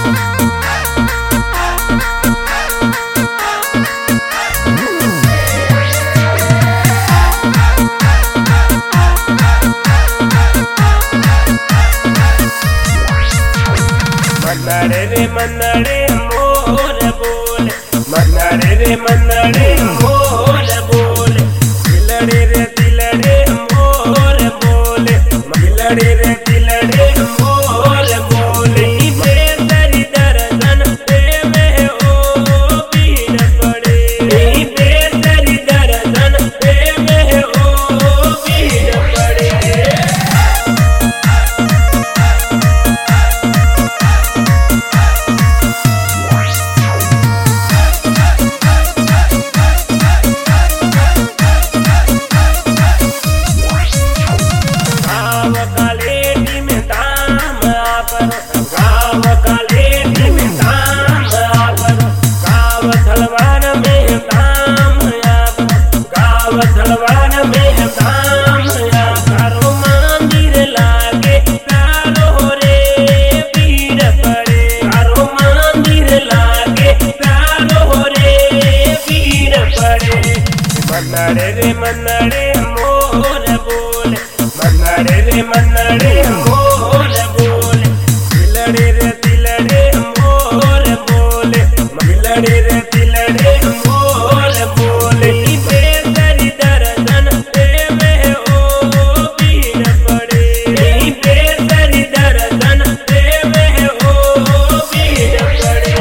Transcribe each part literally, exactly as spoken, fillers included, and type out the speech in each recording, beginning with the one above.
मन्नाड़े रे मन्नाड़े मोर बोले, मन्नाड़े रे मन्नाड़े मोर बोले, दिलड़े रे दिलड़े मोर बोले, दिलड़े रे दिलड़े मोर बोले। बेदरी दर्शन देवे ओ पीर पड़े, बेदरी दर्शन देवे ओ पीर पड़े। मन्नाड़े रे मन्नाड़े मोर बोले, मन्नाड़े रे मन्नाड़े मोर बोले, दिलड़े रे दिलड़े मोर बोले, दिलड़े रे दिलड़े मोर बोले। बेदरी दर्शन देवे ओ पीर पड़े, बेदरी दर्शन देवे ओ पीर पड़े।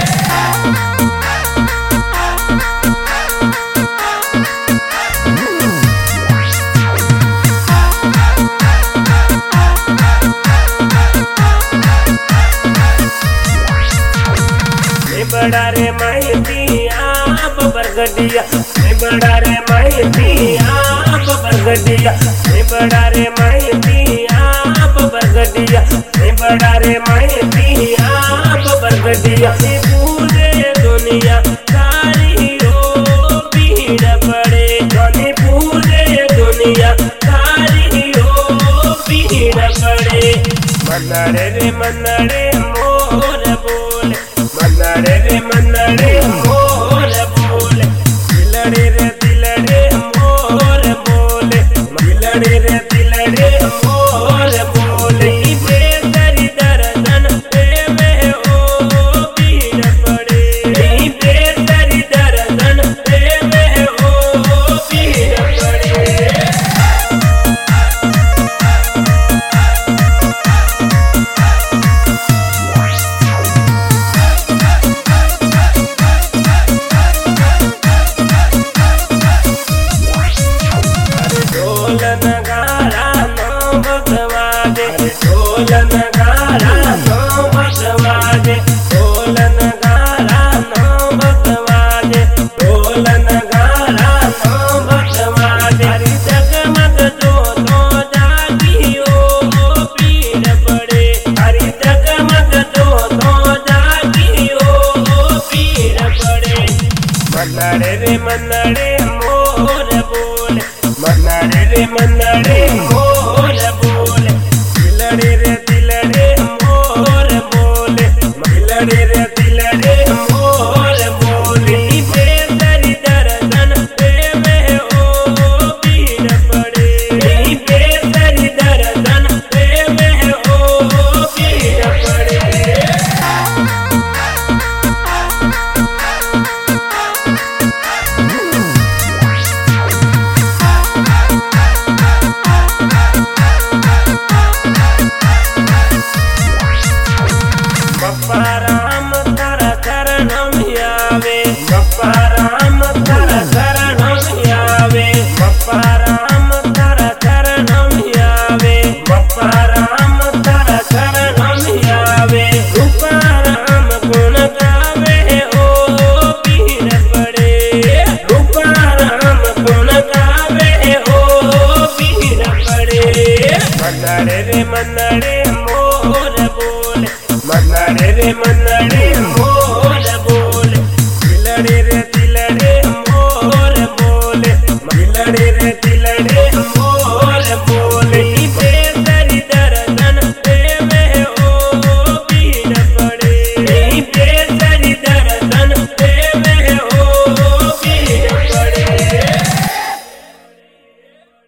बड़ा रे माहिती आप बरगडिया, बड़ा रे माहिती आप बरगडिया, बड़ा रे माहिती आप बरगडिया, बड़ा रे माहिती आप बरगडिया। पूरे दुनिया सारी ओ पीर पड़े, पूरे दुनिया सारी ओ पीर पड़े। मन्नाड़े रे मन्नाड़े मोर बोले, मन्नाड़े रे